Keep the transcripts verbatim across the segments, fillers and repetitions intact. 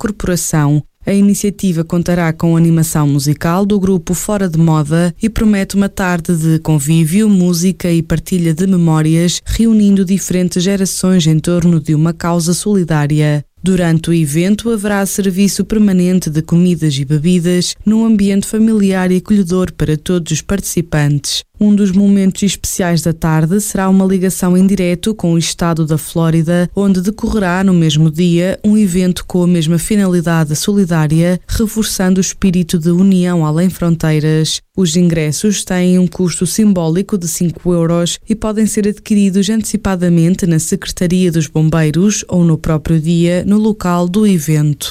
corporação. A iniciativa contará com animação musical do grupo Fora de Moda e promete uma tarde de convívio, música e partilha de memórias, reunindo diferentes gerações em torno de uma causa solidária. Durante o evento haverá serviço permanente de comidas e bebidas num ambiente familiar e acolhedor para todos os participantes. Um dos momentos especiais da tarde será uma ligação em direto com o estado da Flórida, onde decorrerá no mesmo dia um evento com a mesma finalidade solidária, reforçando o espírito de união além fronteiras. Os ingressos têm um custo simbólico de cinco euros e podem ser adquiridos antecipadamente na Secretaria dos Bombeiros ou no próprio dia no local do evento.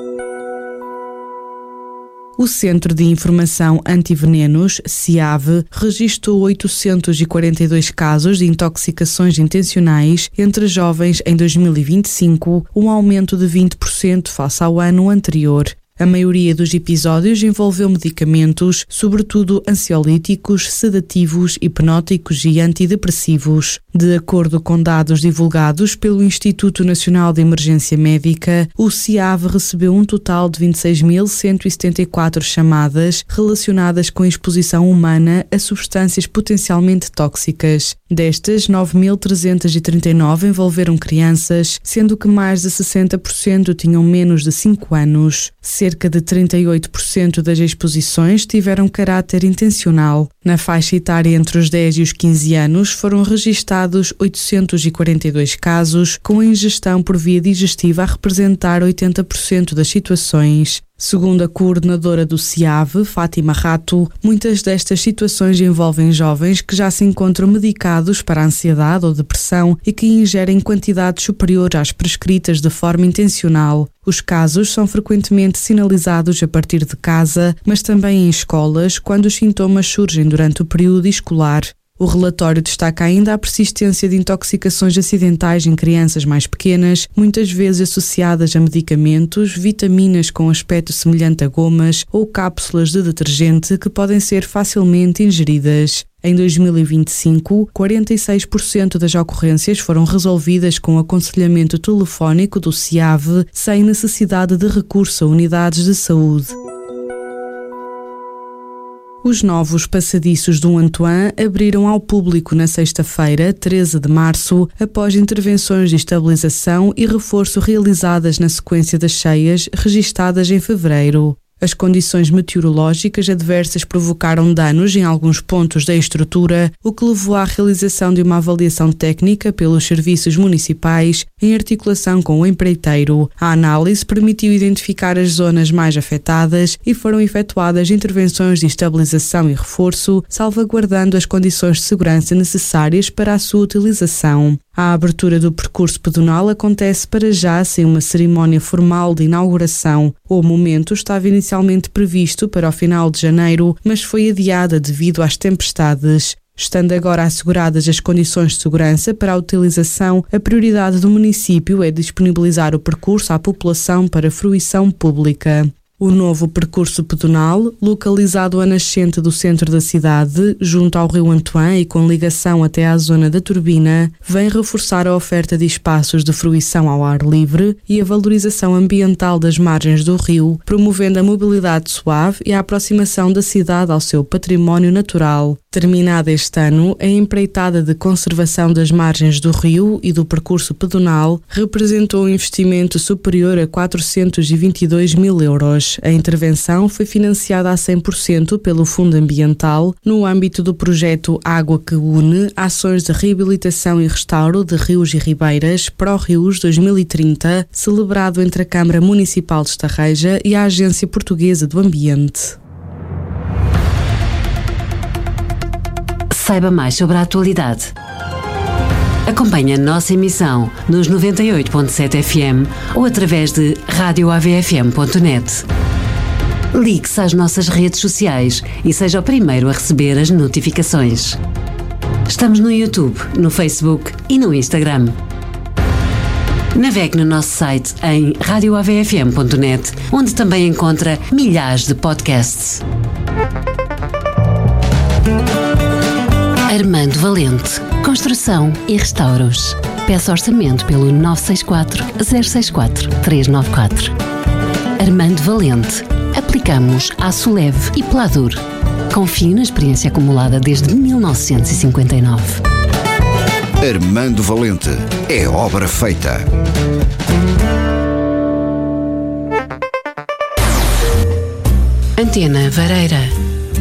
O Centro de Informação Antivenenos, CIAV, registrou oitocentos e quarenta e dois casos de intoxicações intencionais entre jovens em dois mil e vinte e cinco, um aumento de vinte por cento face ao ano anterior. A maioria dos episódios envolveu medicamentos, sobretudo ansiolíticos, sedativos, hipnóticos e antidepressivos. De acordo com dados divulgados pelo Instituto Nacional de Emergência Médica, o CIAV recebeu um total de vinte e seis mil cento e setenta e quatro chamadas relacionadas com a exposição humana a substâncias potencialmente tóxicas. Destas, nove mil trezentos e trinta e nove envolveram crianças, sendo que mais de sessenta por cento tinham menos de cinco anos. Cerca de trinta e oito por cento das exposições tiveram caráter intencional. Na faixa etária entre os dez e os quinze anos foram registados oitocentos e quarenta e dois casos, com a ingestão por via digestiva a representar oitenta por cento das situações. Segundo a coordenadora do CIAV, Fátima Rato, muitas destas situações envolvem jovens que já se encontram medicados para a ansiedade ou depressão e que ingerem quantidades superiores às prescritas de forma intencional. Os casos são frequentemente sinalizados a partir de casa, mas também em escolas, quando os sintomas surgem durante o período escolar. O relatório destaca ainda a persistência de intoxicações acidentais em crianças mais pequenas, muitas vezes associadas a medicamentos, vitaminas com aspecto semelhante a gomas ou cápsulas de detergente que podem ser facilmente ingeridas. Em dois mil e vinte e cinco, quarenta e seis por cento das ocorrências foram resolvidas com aconselhamento telefónico do CIAV, sem necessidade de recurso a unidades de saúde. Os novos passadiços do Antoine abriram ao público na sexta-feira, treze de março, após intervenções de estabilização e reforço realizadas na sequência das cheias registadas em fevereiro. As condições meteorológicas adversas provocaram danos em alguns pontos da estrutura, o que levou à realização de uma avaliação técnica pelos serviços municipais em articulação com o empreiteiro. A análise permitiu identificar as zonas mais afetadas e foram efetuadas intervenções de estabilização e reforço, salvaguardando as condições de segurança necessárias para a sua utilização. A abertura do percurso pedonal acontece para já sem uma cerimónia formal de inauguração. O momento estava inicialmente previsto para o final de janeiro, mas foi adiada devido às tempestades. Estando agora asseguradas as condições de segurança para a utilização, a prioridade do município é disponibilizar o percurso à população para fruição pública. O novo percurso pedonal, localizado a nascente do centro da cidade, junto ao rio Antoine e com ligação até à zona da turbina, vem reforçar a oferta de espaços de fruição ao ar livre e a valorização ambiental das margens do rio, promovendo a mobilidade suave e a aproximação da cidade ao seu património natural. Terminada este ano, a empreitada de conservação das margens do rio e do percurso pedonal representou um investimento superior a quatrocentos e vinte e dois mil euros. A intervenção foi financiada a cem por cento pelo Fundo Ambiental no âmbito do projeto Água que Une, Ações de Reabilitação e Restauro de Rios e Ribeiras ProRios dois mil e trinta, celebrado entre a Câmara Municipal de Estarreja e a Agência Portuguesa do Ambiente. Saiba mais sobre a atualidade. Acompanhe a nossa emissão nos noventa e oito ponto sete F M ou através de rádio A V F M ponto net. Ligue-se às nossas redes sociais e seja o primeiro a receber as notificações. Estamos no YouTube, no Facebook e no Instagram. Navegue no nosso site em rádio A V F M ponto net, onde também encontra milhares de podcasts. Armando Valente, Construção e Restauros. Peça orçamento pelo nove seis quatro, zero seis quatro, três nove quatro. Armando Valente. Aplicamos Aço Leve e Pladur. Confie na experiência acumulada desde mil novecentos e cinquenta e nove. Armando Valente. É obra feita. Antena Vareira.